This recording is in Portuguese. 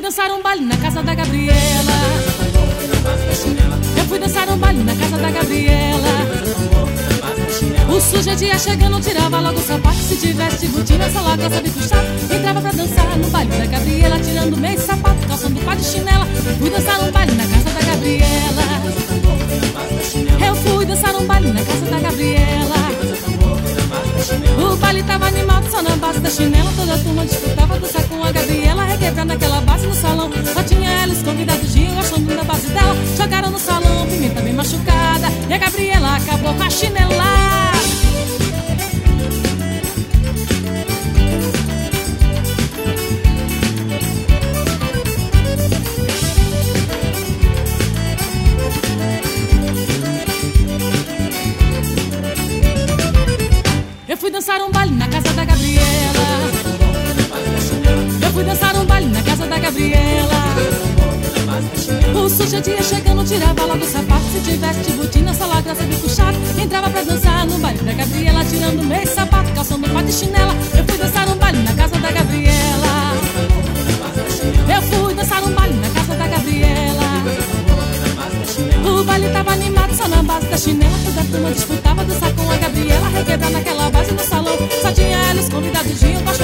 dançar um baile na casa da Gabriela. Eu fui dançar um baile na casa da Gabriela. O sujeito ia chegando, tirava logo o sapato. Se tivesse botina, essa logo sabe puxar. Entrava pra dançar no baile da Gabriela, tirando meio sapato, calçando pá de chinela. Fui dançar um baile na casa da Gabriela. Eu fui dançar um baile na casa da Gabriela. O baile tava animado só na base da chinela. Toda a turma disputava dançar com a Gabriela, requebrando aquela base no salão. Só tinha ela, os convidados iam achando na base dela. Jogaram no salão, pimenta bem machucada, e a Gabriela acabou com a chinela. Eu fui dançar um baile na casa da Gabriela. Eu fui dançar um baile na casa da Gabriela. O sujeito ia chegando, tirava logo o sapato. Se tivesse botina, essa lagra sabia puxar. Entrava pra dançar no baile da Gabriela, tirando meio sapato, calçando pá de chinela. Eu fui dançar um baile na casa da Gabriela. Eu fui dançar um baile na casa da Gabriela. O baile tava animado só na base da chinela. Toda a turma disputava dançar com a Gabriela, requebrar naquela base no salão. Só tinha ela, os convidados iam